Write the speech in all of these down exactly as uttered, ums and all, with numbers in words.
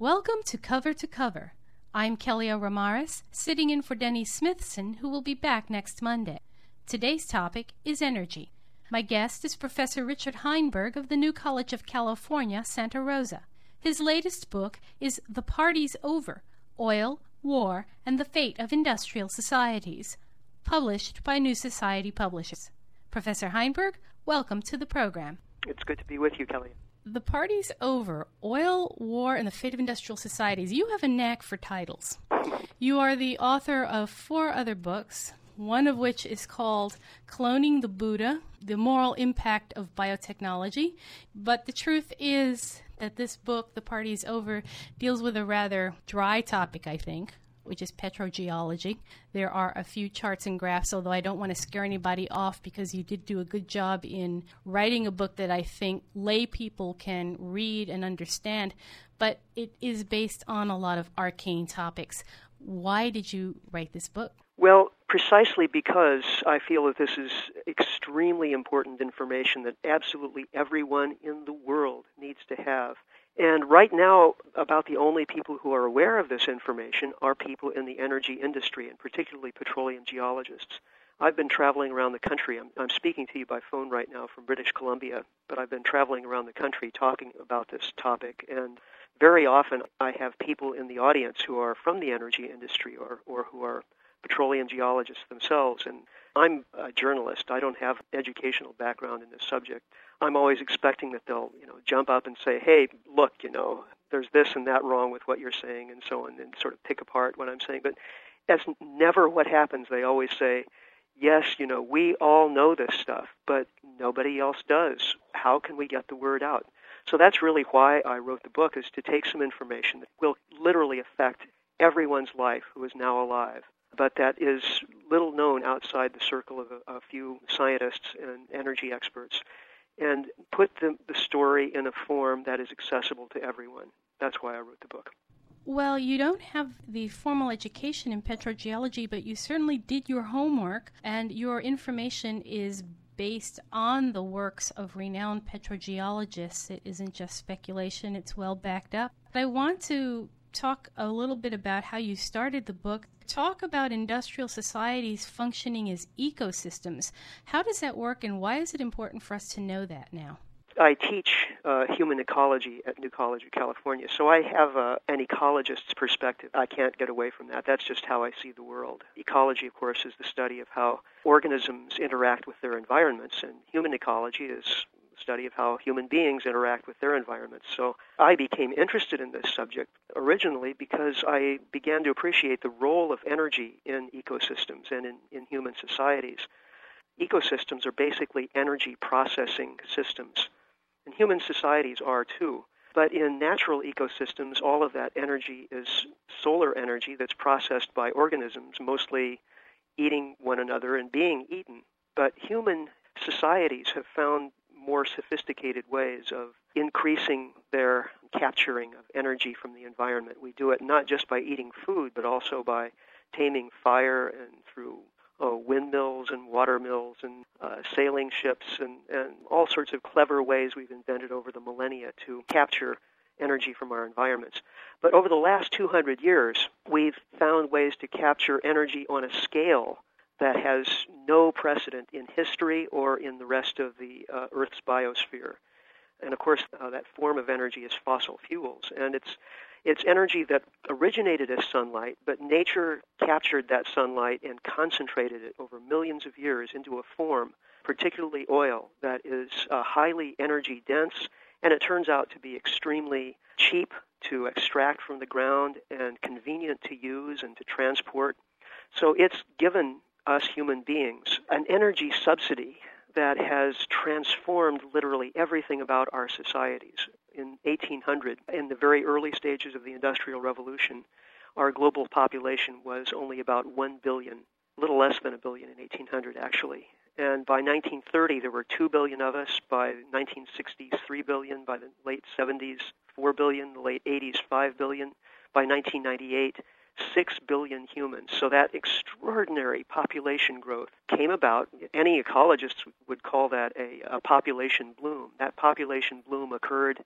Welcome to Cover to Cover. I'm Kelly O'Ramaris, sitting in for Denny Smithson, who will be back next Monday. Today's topic is energy. My guest is Professor Richard Heinberg of the New College of California, Santa Rosa. His latest book is The Party's Over: Oil, War, and the Fate of Industrial Societies, published by New Society Publishers. Professor Heinberg, welcome to the program. It's good to be with you, Kelly. The Party's Over: Oil, War, and the Fate of Industrial Societies. You have a knack for titles. You are the author of four other books, one of which is called Cloning the Buddha, The Moral Impact of Biotechnology. But the truth is that this book, The Party's Over, deals with a rather dry topic, I think, which is petrogeology. There are a few charts and graphs, although I don't want to scare anybody off because you did do a good job in writing a book that I think lay people can read and understand, but it is based on a lot of arcane topics. Why did you write this book? Well, precisely because I feel that this is extremely important information that absolutely everyone in the world needs to have. And right now, about the only people who are aware of this information are people in the energy industry, and particularly petroleum geologists. I've been traveling around the country. I'm, I'm speaking to you by phone right now from British Columbia, but I've been traveling around the country talking about this topic. And very often I have people in the audience who are from the energy industry or, or who are petroleum geologists themselves. And I'm a journalist. I don't have educational background in this subject. I'm always expecting that they'll, you know, jump up and say, hey, look, you know, there's this and that wrong with what you're saying and so on, and sort of pick apart what I'm saying. But that's never what happens. They always say, yes, you know, we all know this stuff, but nobody else does. How can we get the word out? So that's really why I wrote the book, is to take some information that will literally affect everyone's life who is now alive, but that is little known outside the circle of a, a few scientists and energy experts, and put the, the story in a form that is accessible to everyone. That's why I wrote the book. Well, you don't have the formal education in petrogeology, but you certainly did your homework, and your information is based on the works of renowned petrogeologists. It isn't just speculation, it's well backed up. But I want to talk a little bit about how you started the book. Talk about industrial societies functioning as ecosystems. How does that work, and why is it important for us to know that now? I teach uh, human ecology at New College of California, so I have uh, an ecologist's perspective. I can't get away from that. That's just how I see the world. Ecology, of course, is the study of how organisms interact with their environments, and human ecology is study of how human beings interact with their environments. So I became interested in this subject originally because I began to appreciate the role of energy in ecosystems and in, in human societies. Ecosystems are basically energy processing systems, and human societies are too. But in natural ecosystems, all of that energy is solar energy that's processed by organisms, mostly eating one another and being eaten. But human societies have found more sophisticated ways of increasing their capturing of energy from the environment. We do it not just by eating food, but also by taming fire and through uh, windmills and water mills and uh, sailing ships and, and all sorts of clever ways we've invented over the millennia to capture energy from our environments. But over the last two hundred years, we've found ways to capture energy on a scale that has no precedent in history or in the rest of the uh, Earth's biosphere. And of course, uh, that form of energy is fossil fuels. And it's it's energy that originated as sunlight, but nature captured that sunlight and concentrated it over millions of years into a form, particularly oil, that is uh, highly energy dense, and it turns out to be extremely cheap to extract from the ground and convenient to use and to transport. So it's given us human beings an energy subsidy that has transformed literally everything about our societies. In eighteen hundred, in the very early stages of the Industrial Revolution, our global population was only about one billion, a little less than a billion in eighteen hundred actually. And by nineteen thirty, there were two billion of us. By nineteen sixties, three billion. By the late seventies, four billion. The late eighties, five billion. By nineteen ninety-eight, six billion humans. So that extraordinary population growth came about. Any ecologist would call that a, a population bloom. That population bloom occurred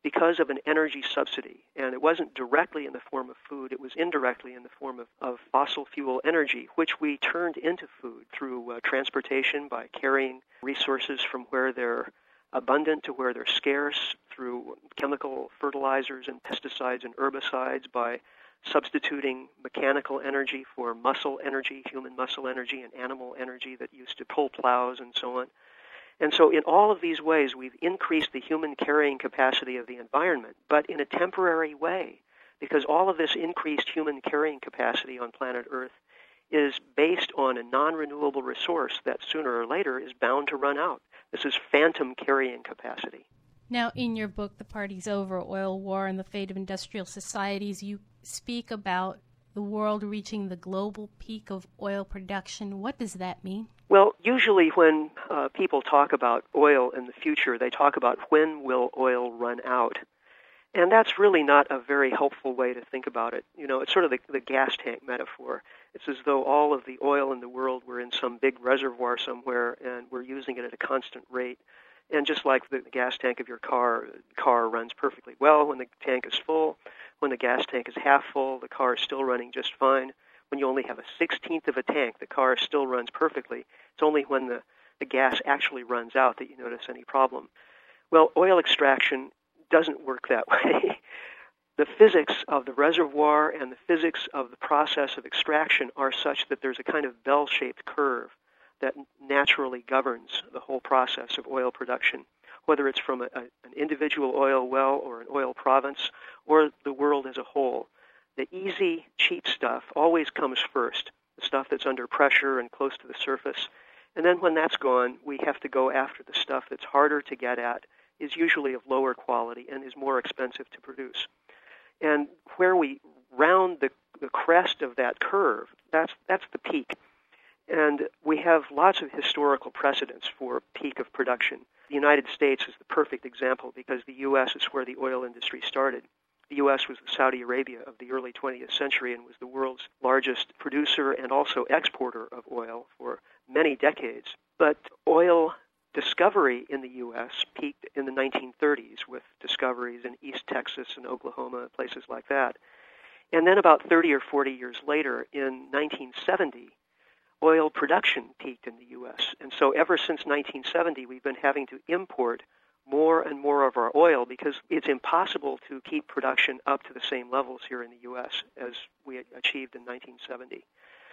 because of an energy subsidy. And it wasn't directly in the form of food, it was indirectly in the form of, of fossil fuel energy, which we turned into food through uh, transportation by carrying resources from where they're abundant to where they're scarce, through chemical fertilizers and pesticides and herbicides, by substituting mechanical energy for muscle energy, human muscle energy and animal energy that used to pull plows and so on. And so in all of these ways, we've increased the human carrying capacity of the environment, but in a temporary way, because all of this increased human carrying capacity on planet Earth is based on a non-renewable resource that sooner or later is bound to run out. This is phantom carrying capacity. Now, in your book, The Party's Over, Oil War and the Fate of Industrial Societies, you speak about the world reaching the global peak of oil production. What does that mean? Well, usually when uh, people talk about oil in the future, they talk about when will oil run out. And that's really not a very helpful way to think about it. You know, it's sort of the, the gas tank metaphor. It's as though all of the oil in the world were in some big reservoir somewhere and we're using it at a constant rate. And just like the gas tank of your car, the car runs perfectly well when the tank is full. When the gas tank is half full, the car is still running just fine. When you only have a sixteenth of a tank, the car still runs perfectly. It's only when the, the gas actually runs out that you notice any problem. Well, oil extraction doesn't work that way. The physics of the reservoir and the physics of the process of extraction are such that there's a kind of bell-shaped curve that naturally governs the whole process of oil production, whether it's from a, a, an individual oil well or an oil province or the world as a whole. The easy, cheap stuff always comes first, the stuff that's under pressure and close to the surface. And then when that's gone, we have to go after the stuff that's harder to get at, is usually of lower quality, and is more expensive to produce. And where we round the, the crest of that curve, that's that's the peak. And we have lots of historical precedents for peak of production. The United States is the perfect example because the U S is where the oil industry started. The U S was the Saudi Arabia of the early twentieth century and was the world's largest producer and also exporter of oil for many decades. But oil discovery in the U S peaked in the nineteen thirties with discoveries in East Texas and Oklahoma, places like that. And then about thirty or forty years later, in nineteen seventy, oil production peaked in the U S. And so ever since nineteen seventy, we've been having to import more and more of our oil because it's impossible to keep production up to the same levels here in the U S as we achieved in nineteen seventy.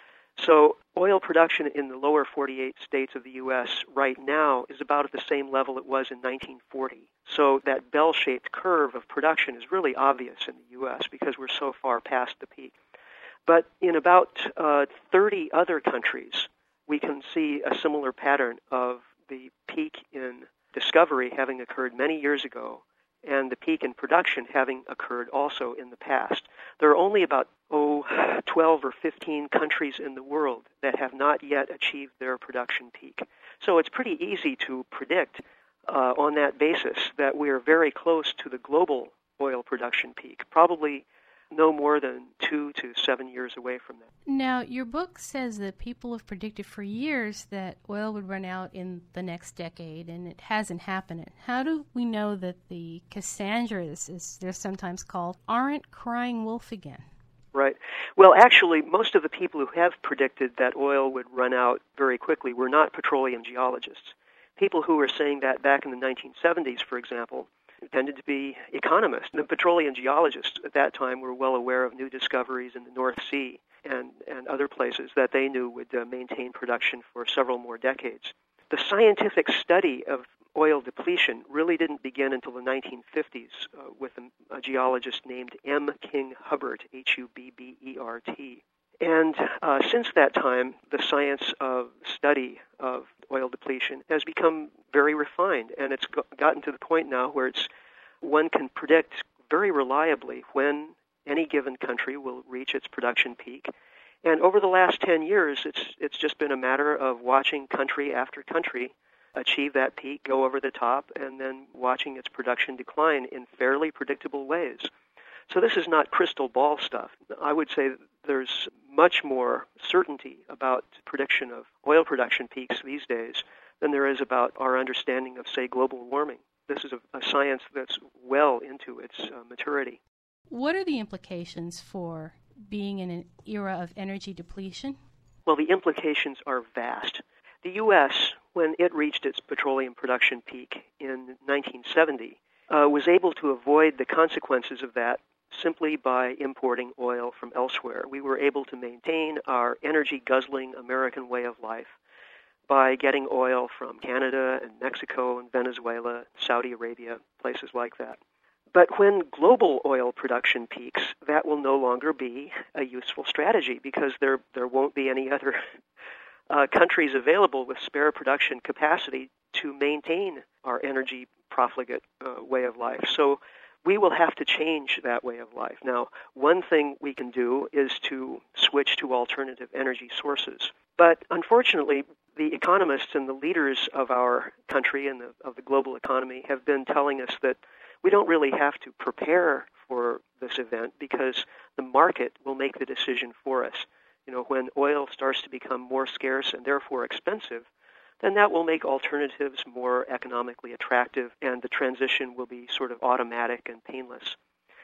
So oil production in the lower forty-eight states of the U S right now is about at the same level it was in nineteen forty. So that bell-shaped curve of production is really obvious in the U S because we're so far past the peak. But in about uh, thirty other countries, we can see a similar pattern of the peak in discovery having occurred many years ago and the peak in production having occurred also in the past. There are only about, oh, twelve or fifteen countries in the world that have not yet achieved their production peak. So it's pretty easy to predict uh, on that basis that we are very close to the global oil production peak, probably no more than two to seven years away from that. Now, your book says that people have predicted for years that oil would run out in the next decade, and it hasn't happened. How do we know that the Cassandras, as they're sometimes called, aren't crying wolf again? Right. Well, actually, most of the people who have predicted that oil would run out very quickly were not petroleum geologists. People who were saying that back in the nineteen seventies, for example, tended to be economists. The petroleum geologists at that time were well aware of new discoveries in the North Sea and, and other places that they knew would uh, maintain production for several more decades. The scientific study of oil depletion really didn't begin until the nineteen fifties uh, with a, a geologist named M. King Hubbert, H U B B E R T. And uh, since that time, the science of study of oil depletion has become very refined, and it's go- gotten to the point now where it's one can predict very reliably when any given country will reach its production peak. And over the last ten years, it's it's just been a matter of watching country after country achieve that peak, go over the top, and then watching its production decline in fairly predictable ways. So this is not crystal ball stuff. I would say there's much more certainty about prediction of oil production peaks these days than there is about our understanding of, say, global warming. this is a, a science that's well into its uh, maturity. What are the implications for being in an era of energy depletion? Well, the implications are vast. The U S, when it reached its petroleum production peak in nineteen seventy, uh, was able to avoid the consequences of that simply by importing oil from elsewhere. We were able to maintain our energy-guzzling American way of life by getting oil from Canada and Mexico and Venezuela, Saudi Arabia, places like that. But when global oil production peaks, that will no longer be a useful strategy because there there won't be any other uh, countries available with spare production capacity to maintain our energy profligate uh, way of life. So we will have to change that way of life. Now, one thing we can do is to switch to alternative energy sources. But unfortunately, the economists and the leaders of our country and the, of the global economy have been telling us that we don't really have to prepare for this event because the market will make the decision for us. You know, when oil starts to become more scarce and therefore expensive, then that will make alternatives more economically attractive and the transition will be sort of automatic and painless.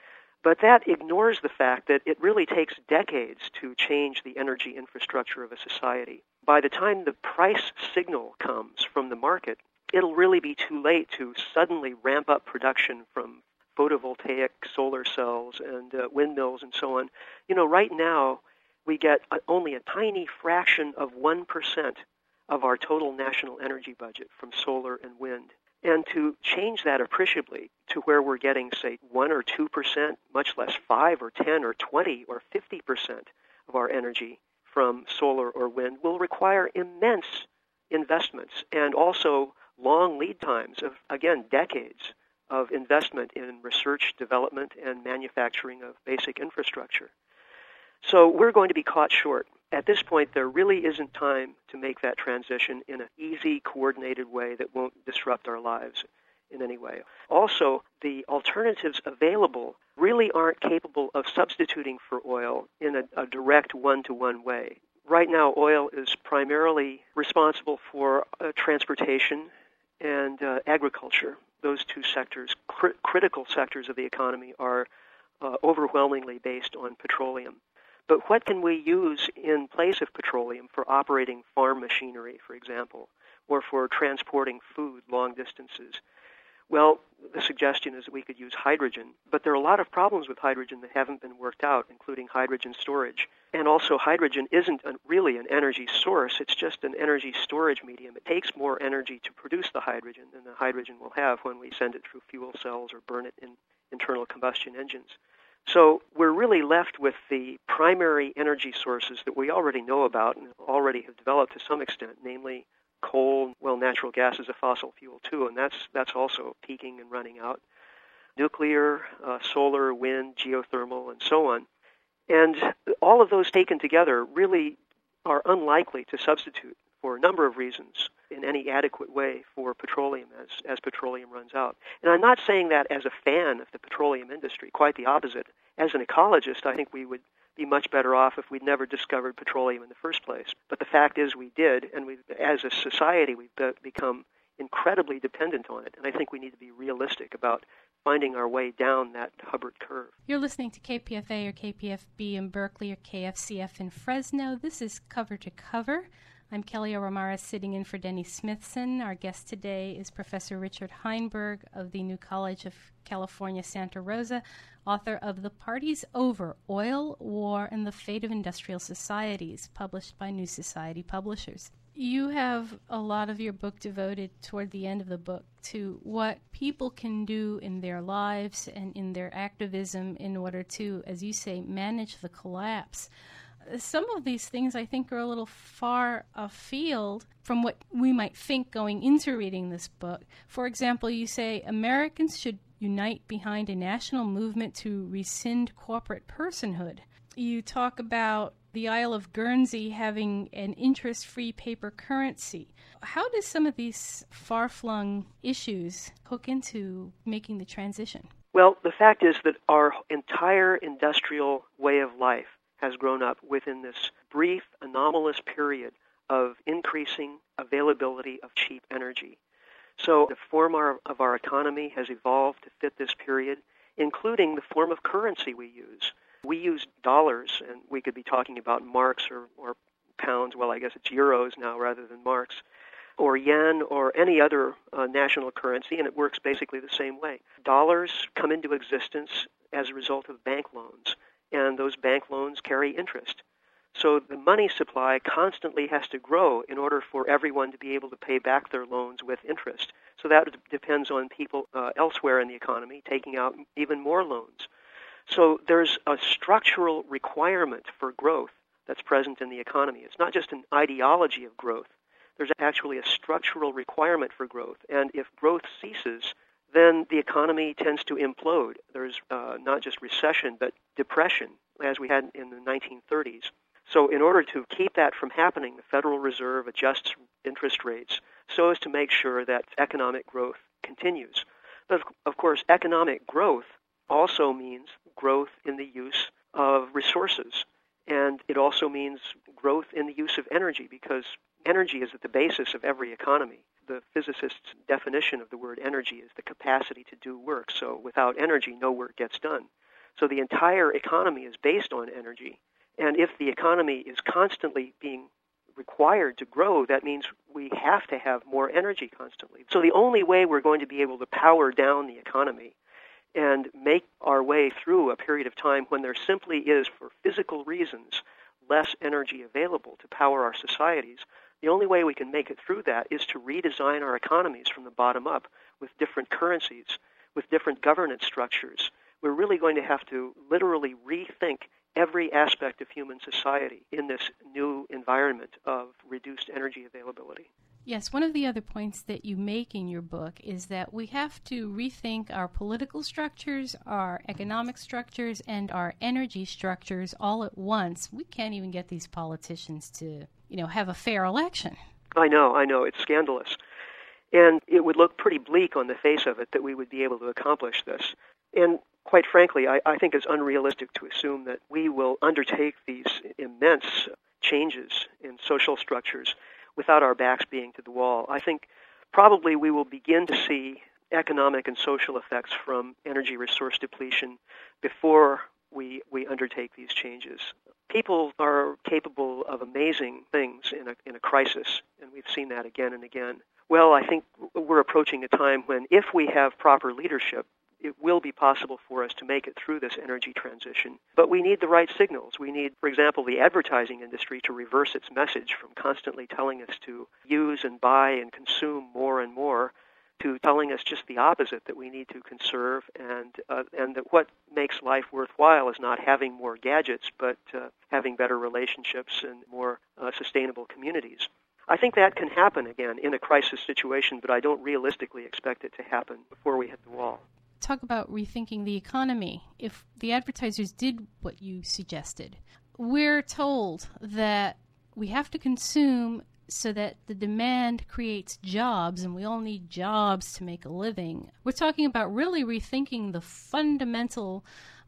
But that ignores the fact that it really takes decades to change the energy infrastructure of a society. By the time the price signal comes from the market, it'll really be too late to suddenly ramp up production from photovoltaic solar cells and uh, windmills and so on. You know, right now we get a, only a tiny fraction of one percent of our total national energy budget from solar and wind. And to change that appreciably to where we're getting, say, one or two percent, much less five or ten or twenty or fifty percent of our energy from solar or wind will require immense investments and also long lead times of, again, decades of investment in research, development, and manufacturing of basic infrastructure. So we're going to be caught short. At this point, there really isn't time to make that transition in an easy, coordinated way that won't disrupt our lives in any way. Also, the alternatives available really aren't capable of substituting for oil in a, a direct one-to-one way. Right now, oil is primarily responsible for uh, transportation and uh, agriculture. Those two sectors, cr- critical sectors of the economy, are uh, overwhelmingly based on petroleum. But what can we use in place of petroleum for operating farm machinery, for example, or for transporting food long distances? Well, the suggestion is that we could use hydrogen, but there are a lot of problems with hydrogen that haven't been worked out, including hydrogen storage. And also, hydrogen isn't a, really an energy source, it's just an energy storage medium. It takes more energy to produce the hydrogen than the hydrogen will have when we send it through fuel cells or burn it in internal combustion engines. So we're really left with the primary energy sources that we already know about and already have developed to some extent, namely coal. Well, natural gas is a fossil fuel too, and that's that's also peaking and running out. Nuclear, uh, solar, wind, geothermal, and so on. And all of those taken together really are unlikely to substitute for a number of reasons in any adequate way for petroleum as, as petroleum runs out. And I'm not saying that as a fan of the petroleum industry, quite the opposite. As an ecologist, I think we would be much better off if we'd never discovered petroleum in the first place. But the fact is we did, and we, as a society, we've be- become incredibly dependent on it. And I think we need to be realistic about finding our way down that Hubbard curve. You're listening to K P F A or K P F B in Berkeley or K F C F in Fresno. This is Cover to Cover. I'm Kelly O'Ramara sitting in for Denny Smithson. Our guest today is Professor Richard Heinberg of the New College of California, Santa Rosa, author of The Party's Over, Oil, War, and the Fate of Industrial Societies, published by New Society Publishers. You have a lot of your book devoted toward the end of the book to what people can do in their lives and in their activism in order to, as you say, manage the collapse. Some of these things I think are a little far afield from what we might think going into reading this book. For example, you say Americans should unite behind a national movement to rescind corporate personhood. You talk about the Isle of Guernsey having an interest-free paper currency. How does some of these far-flung issues hook into making the transition? Well, the fact is that our entire industrial way of life has grown up within this brief, anomalous period of increasing availability of cheap energy. So the form our, of our economy has evolved to fit this period, including the form of currency we use. We use dollars, and we could be talking about marks or, or pounds. Well, I guess it's euros now rather than marks, or yen, or any other uh, national currency, and it works basically the same way. Dollars come into existence as a result of bank loans, and those bank loans carry interest. So the money supply constantly has to grow in order for everyone to be able to pay back their loans with interest. So that d- depends on people uh, elsewhere in the economy taking out even more loans. So there's a structural requirement for growth that's present in the economy. It's not just an ideology of growth. There's actually a structural requirement for growth. And if growth ceases, then the economy tends to implode. There's uh, not just recession, but depression, as we had in the nineteen thirties. So in order to keep that from happening, the Federal Reserve adjusts interest rates so as to make sure that economic growth continues. But of course, economic growth also means growth in the use of resources. And it also means growth in the use of energy, because energy is at the basis of every economy. The physicist's definition of the word energy is the capacity to do work. So without energy, no work gets done. So the entire economy is based on energy. And if the economy is constantly being required to grow, that means we have to have more energy constantly. So the only way we're going to be able to power down the economy and make our way through a period of time when there simply is, for physical reasons, less energy available to power our societies, the only way we can make it through that is to redesign our economies from the bottom up with different currencies, with different governance structures. We're really going to have to literally rethink every aspect of human society in this new environment of reduced energy availability. Yes, one of the other points that you make in your book is that we have to rethink our political structures, our economic structures, and our energy structures all at once. We can't even get these politicians to, you know, have a fair election. I know, I know. It's scandalous. And it would look pretty bleak on the face of it that we would be able to accomplish this. And quite frankly, I, I think it's unrealistic to assume that we will undertake these immense changes in social structures without our backs being to the wall. I think probably we will begin to see economic and social effects from energy resource depletion before we we undertake these changes. People are capable of amazing things in a in a crisis, and we've seen that again and again. Well, I think we're approaching a time when, if we have proper leadership, it will be possible for us to make it through this energy transition. But we need the right signals. We need, for example, the advertising industry to reverse its message from constantly telling us to use and buy and consume more and more to telling us just the opposite, that we need to conserve, and uh, and that what makes life worthwhile is not having more gadgets, but uh, having better relationships and more uh, sustainable communities. I think that can happen again in a crisis situation, but I don't realistically expect it to happen before we hit the wall. Talk about rethinking the economy. If the advertisers did what you suggested, we're told that we have to consume so that the demand creates jobs, and we all need jobs to make a living. We're talking about really rethinking the fundamental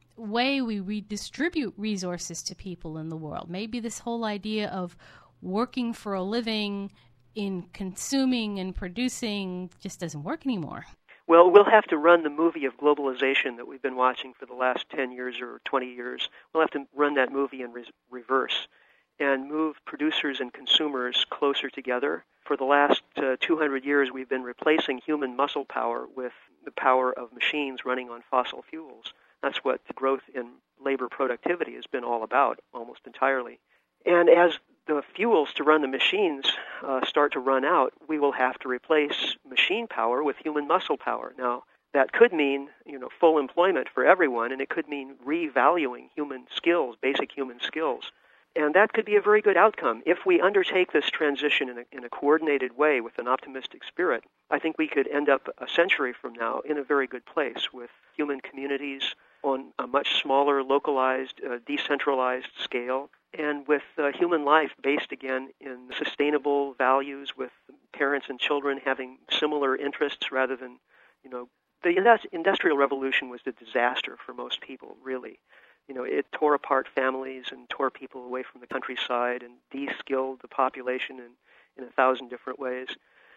way we redistribute resources to people in the world. Maybe this whole idea of working for a living in consuming and producing just doesn't work anymore. Well, we'll have to run the movie of globalization that we've been watching for the last ten years or twenty years. We'll have to run that movie in re- reverse and move producers and consumers closer together. For the last uh, two hundred years, we've been replacing human muscle power with the power of machines running on fossil fuels. That's what growth in labor productivity has been all about, almost entirely. And as the fuels to run the machines uh, start to run out, we will have to replace machine power with human muscle power. Now, that could mean, you know, full employment for everyone, and it could mean revaluing human skills, basic human skills. And that could be a very good outcome. If we undertake this transition in a, in a coordinated way with an optimistic spirit, I think we could end up a century from now in a very good place with human communities on a much smaller, localized, uh, decentralized scale, and with uh, human life based again in sustainable values, with parents and children having similar interests rather than, you know, the Industrial Revolution was a disaster for most people, really. You know, it tore apart families and tore people away from the countryside and de-skilled the population in, in a thousand different ways.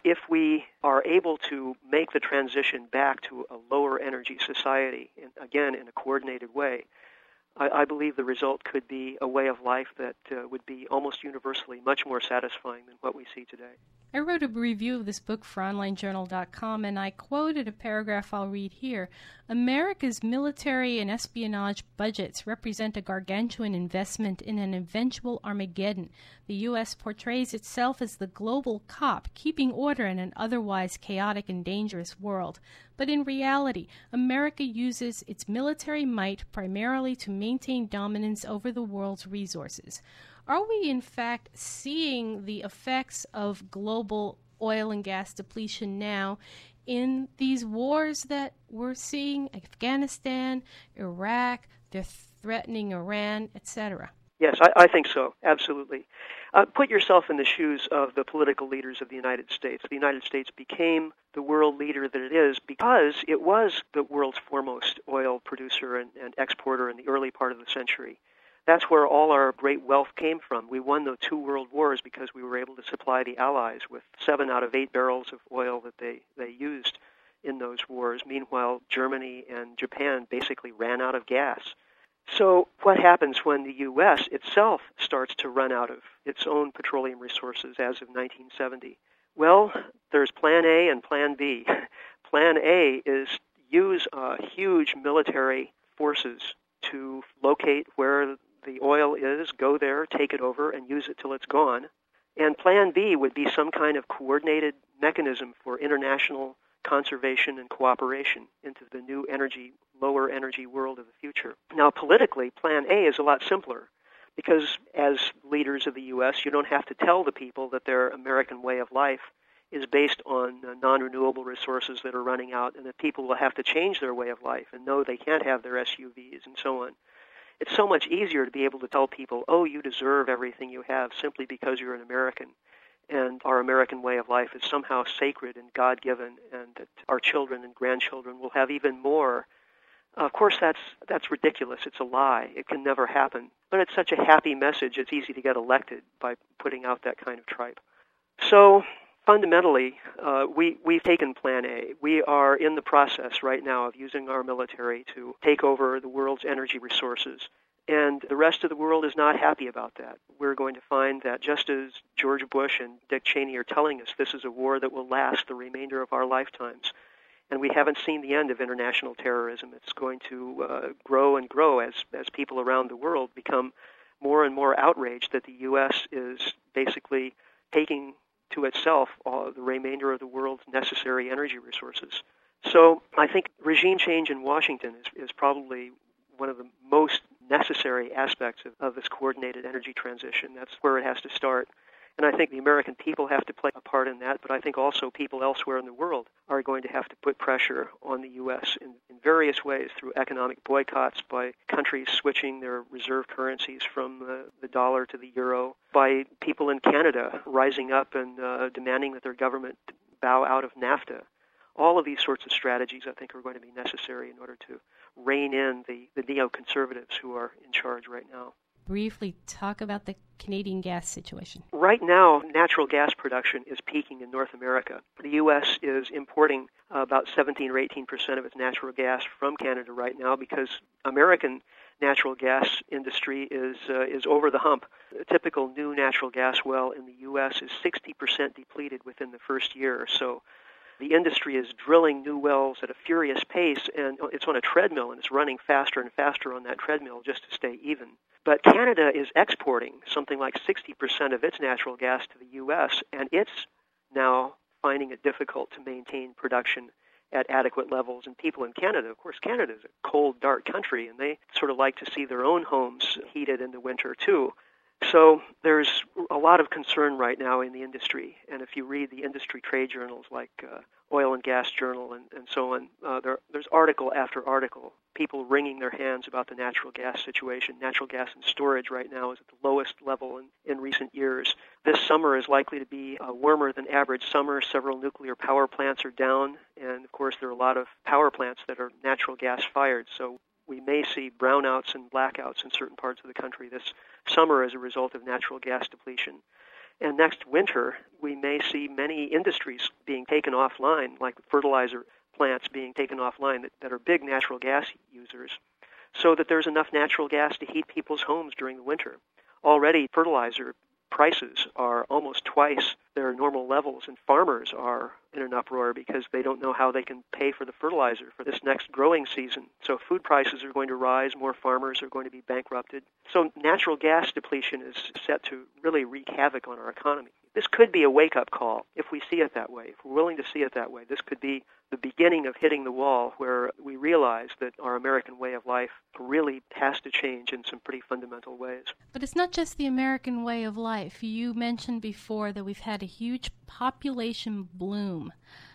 if we are able to make the transition back to a lower energy society, and again, in a coordinated way, I, I believe the result could be a way of life that uh, would be almost universally much more satisfying than what we see today. I wrote a review of this book for online journal dot com, and I quoted a paragraph I'll read here. America's military and espionage budgets represent a gargantuan investment in an eventual Armageddon. The U S portrays itself as the global cop, keeping order in an otherwise chaotic and dangerous world. But in reality, America uses its military might primarily to maintain dominance over the world's resources. Are we, in fact, seeing the effects of global oil and gas depletion now in these wars that we're seeing, Afghanistan, Iraq, they're threatening Iran, et cetera? Yes, I, I think so, absolutely. Uh, put yourself in the shoes of the political leaders of the United States. The United States became the world leader that it is because it was the world's foremost oil producer and, and exporter in the early part of the century. That's where all our great wealth came from. We won the two world wars because we were able to supply the Allies with seven out of eight barrels of oil that they, they used in those wars. Meanwhile, Germany and Japan basically ran out of gas. So what happens when the U S itself starts to run out of its own petroleum resources as of nineteen seventy? Well, there's Plan A and Plan B. Plan A is use uh, huge military forces to locate where the oil is, go there, take it over, and use it till it's gone. And Plan B would be some kind of coordinated mechanism for international conservation and cooperation into the new energy, lower energy world of the future. Now, politically, Plan A is a lot simpler because as leaders of the U S, you don't have to tell the people that their American way of life is based on uh, non-renewable resources that are running out and that people will have to change their way of life and know they can't have their S U Vs and so on. It's so much easier to be able to tell people, oh, you deserve everything you have simply because you're an American, and our American way of life is somehow sacred and God-given, and that our children and grandchildren will have even more. Of course, that's that's ridiculous. It's a lie. It can never happen. But it's such a happy message, it's easy to get elected by putting out that kind of tripe. So fundamentally, uh, we, we've taken Plan A. We are in the process right now of using our military to take over the world's energy resources. And the rest of the world is not happy about that. We're going to find that just as George Bush and Dick Cheney are telling us, this is a war that will last the remainder of our lifetimes. And we haven't seen the end of international terrorism. It's going to uh, grow and grow as, as people around the world become more and more outraged that the U S is basically taking to itself all the remainder of the world's necessary energy resources. So I think regime change in Washington is, is probably one of the most necessary aspects of, of this coordinated energy transition. That's where it has to start. And I think the American people have to play a part in that, but I think also people elsewhere in the world are going to have to put pressure on the U S in, in various ways through economic boycotts, by countries switching their reserve currencies from the, the dollar to the euro, by people in Canada rising up and uh, demanding that their government bow out of NAFTA. All of these sorts of strategies, I think, are going to be necessary in order to rein in the, the neoconservatives who are in charge right now. Briefly talk about the Canadian gas situation. Right now, natural gas production is peaking in North America. The U S is importing uh, about seventeen or eighteen percent of its natural gas from Canada right now because American natural gas industry is uh, is over the hump. A typical new natural gas well in the U S is sixty percent depleted within the first year or so. The industry is drilling new wells at a furious pace, and it's on a treadmill, and it's running faster and faster on that treadmill just to stay even. But Canada is exporting something like sixty percent of its natural gas to the U S, and it's now finding it difficult to maintain production at adequate levels. And people in Canada, of course, Canada is a cold, dark country, and they sort of like to see their own homes heated in the winter, too. So there's a lot of concern right now in the industry, and if you read the industry trade journals like uh, Oil and Gas Journal and, and so on, uh, there, there's article after article, people wringing their hands about the natural gas situation. Natural gas in storage right now is at the lowest level in, in recent years. This summer is likely to be a warmer than average summer. Several nuclear power plants are down, and of course there are a lot of power plants that are natural gas fired, so we may see brownouts and blackouts in certain parts of the country this summer as a result of natural gas depletion. And next winter, we may see many industries being taken offline, like fertilizer plants being taken offline that, that are big natural gas users, so that there's enough natural gas to heat people's homes during the winter. Already, fertilizer prices are almost twice their normal levels, and farmers are in an uproar because they don't know how they can pay for the fertilizer for this next growing season. So food prices are going to rise, more farmers are going to be bankrupted. So natural gas depletion is set to really wreak havoc on our economy. This could be a wake-up call if we see it that way. If we're willing to see it that way, this could be the beginning of hitting the wall where we realize that our American way of life really has to change in some pretty fundamental ways. But it's not just the American way of life. You mentioned before that we've had a huge population bloom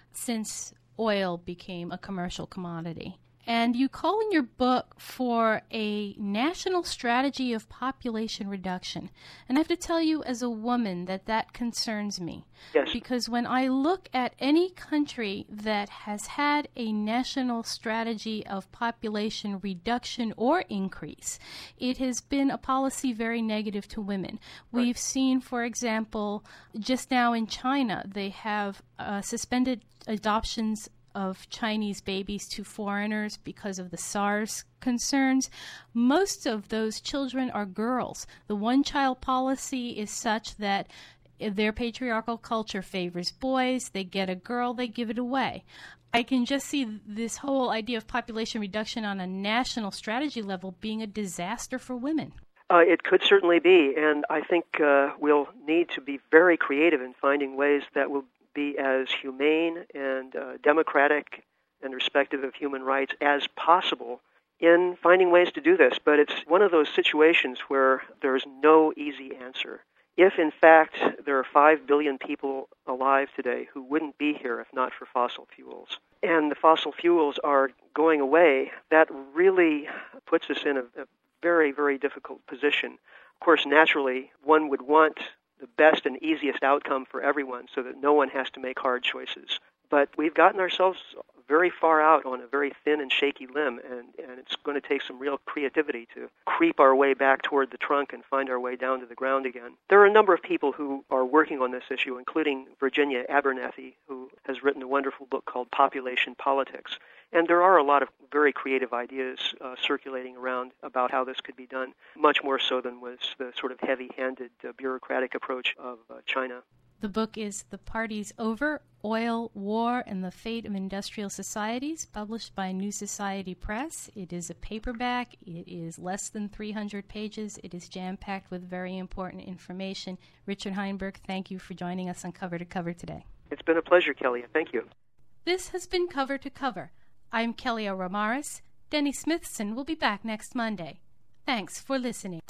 since oil became a commercial commodity. And you call in your book for a national strategy of population reduction. And I have to tell you as a woman that that concerns me. Yes. Because when I look at any country that has had a national strategy of population reduction or increase, it has been a policy very negative to women. Right. We've seen, for example, just now in China, they have uh, suspended adoptions of Chinese babies to foreigners because of the SARS concerns. Most of those children are girls. The one-child policy is such that their patriarchal culture favors boys. They get a girl, they give it away. I can just see this whole idea of population reduction on a national strategy level being a disaster for women. Uh, it could certainly be, and I think uh, we'll need to be very creative in finding ways that will be as humane and uh, democratic and respectful of human rights as possible in finding ways to do this. But it's one of those situations where there's no easy answer. If, in fact, there are five billion people alive today who wouldn't be here if not for fossil fuels, and the fossil fuels are going away, that really puts us in a, a very, very difficult position. Of course, naturally, one would want the best and easiest outcome for everyone so that no one has to make hard choices. But we've gotten ourselves very far out on a very thin and shaky limb, and, and it's going to take some real creativity to creep our way back toward the trunk and find our way down to the ground again. There are a number of people who are working on this issue, including Virginia Abernethy, who has written a wonderful book called Population Politics. And there are a lot of very creative ideas uh, circulating around about how this could be done, much more so than was the sort of heavy-handed uh, bureaucratic approach of uh, China. The book is The Party's Over, Oil, War, and the Fate of Industrial Societies, published by New Society Press. It is a paperback. It is less than three hundred pages. It is jam-packed with very important information. Richard Heinberg, thank you for joining us on Cover to Cover today. It's been a pleasure, Kelly. Thank you. This has been Cover to Cover. I'm Kelly O'Romaris. Denny Smithson will be back next Monday. Thanks for listening.